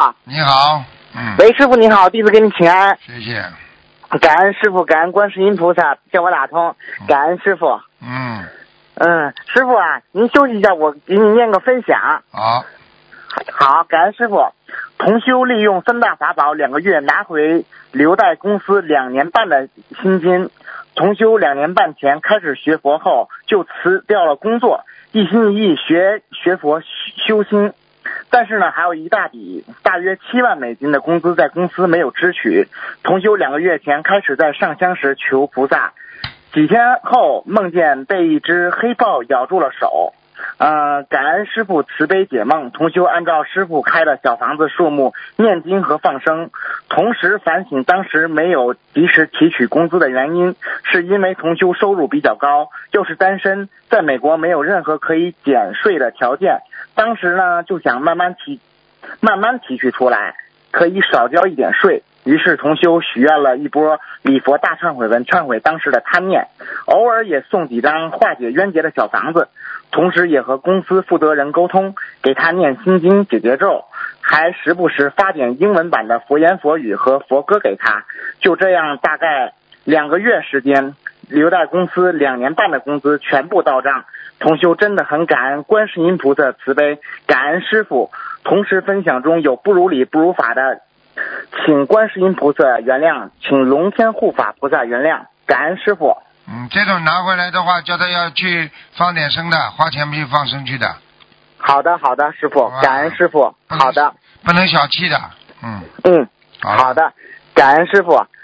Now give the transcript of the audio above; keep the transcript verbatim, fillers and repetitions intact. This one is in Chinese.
好。 你好。嗯。 喂，师傅你好，弟子给你请安。 谢谢。 感恩师傅，感恩观世音菩萨叫我打通，感恩师傅。 嗯。 嗯，师傅啊，您休息一下，我给你念个分享。 好。 好，感恩师傅。同修利用三大法宝两个月拿回留在公司两年半的薪金。同修两年半前开始学佛后，就辞掉了工作，一心一意学学佛修心。但是呢，还有一大笔大约七万美金的工资在公司没有支取。同修两个月前开始在上香时求菩萨，几天后梦见被一只黑豹咬住了手。呃，感恩师父慈悲解梦，同修按照师父开的小房子数目念经和放生，同时反省当时没有及时提取工资的原因，是因为同修收入比较高，又是单身，在美国没有任何可以减税的条件，当时呢就想慢慢提慢慢提取出来，可以少交一点税。于是同修许愿了一波礼佛大忏悔文，忏悔当时的贪念，偶尔也送几张化解冤结的小房子，同时也和公司负责人沟通，给他念心经解结咒，还时不时发点英文版的佛言佛语和佛歌给他。就这样大概两个月时间，留在公司两年半的工资全部到账。同修真的很感恩观世音菩萨慈悲，感恩师父。同时分享中有不如理不如法的，请观世音菩萨原谅，请龙天护法菩萨原谅，感恩师父。 嗯，这种拿回来的话，叫他要去放点生的，花钱去放生去的。 好的，好的，师父，感恩师父。好的， 不能小气的。嗯。 嗯，好的，感恩师父。